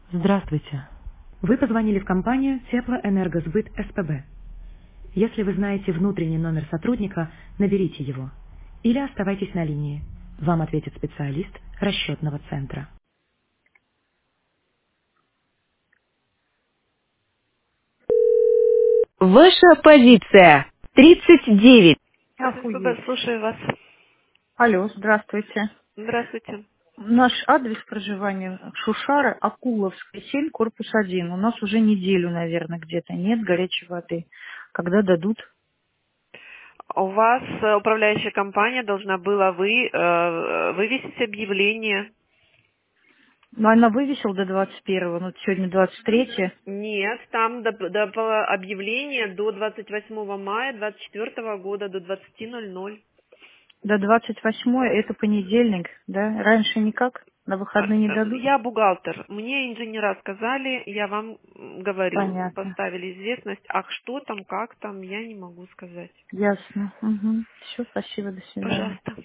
Здравствуйте. Вы позвонили в компанию Теплоэнергосбыт СПБ. Если вы знаете внутренний номер сотрудника, наберите его. Или оставайтесь на линии. Вам ответит специалист расчетного центра. Ваша позиция 39. ССБ, Охуеть. слушаю вас. Алло, здравствуйте. Здравствуйте. Наш адрес проживания Шушара, Акуловская, 7, корпус 1. У нас уже неделю, наверное, где-то нет горячей воды. Когда дадут? У вас управляющая компания должна была вывесить объявление. Ну, она вывесила до 21-го, но сегодня 23-е. Нет, там объявление до 28 мая 2024 года до 20:00. До 28-го это понедельник, да? Раньше никак? На выходные не дадут? Я бухгалтер. Мне инженера сказали, я вам говорю, Понятно. поставили известность. А что там, как там, я не могу сказать. Ясно. Угу. Все, спасибо, до свидания. Пожалуйста.